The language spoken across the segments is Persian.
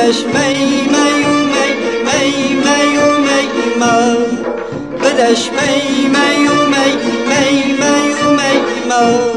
بدش می میو می می میو می ما بدش می میو می می میو می ما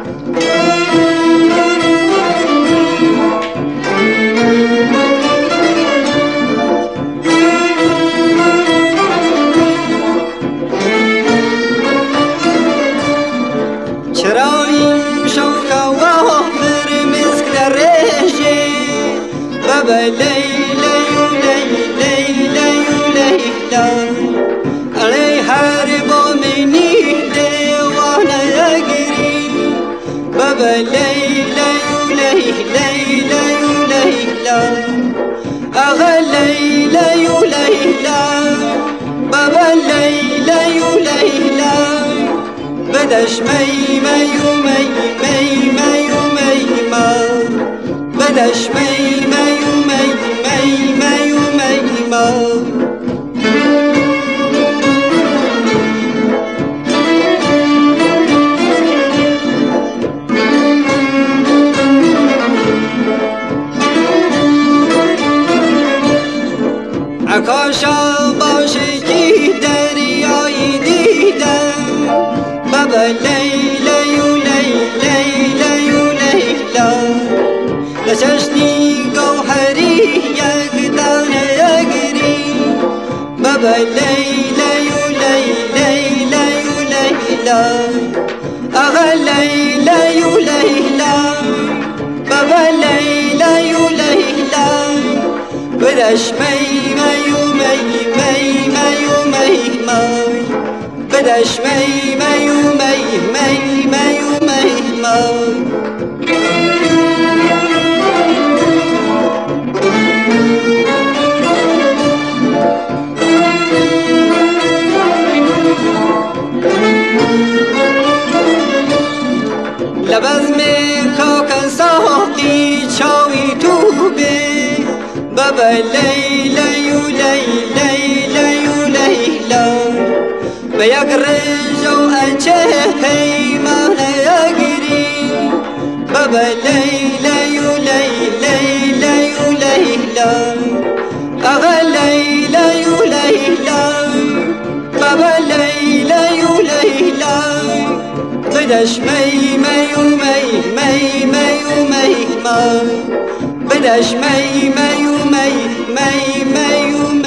چرا این شوق و برمز کرده بابا لیلی لیلی لیلا علی هر بامنی دیوانه گری بابا لیلی لیلی لیلا آقا لیلی لیلا بابا لیلی لیلا بدش می میو می می میو می ما بدش می میو می می میو می ما عکاشا باشه که دریایی دیدم بابا لیلی و لیلی و لیلا لچشنی گوهری یک دانه گری بابا لیلی و لیلی و لیلا آقا لیلی و لیلا بابا لیلی و لیلا بدش می میو می می میو می مای بدش می میو می می میو می مای لباز می خاک ساقی چاوی تو به بابا لیلی و لیلی و لیلا و یک رجو اچه پیمانه گری بابا لیلی و لیلی و لیلا آقا لیلی و لیلا بابا لیلی و لیلا بدش می میو می می میو می ما بدش می میو می می میو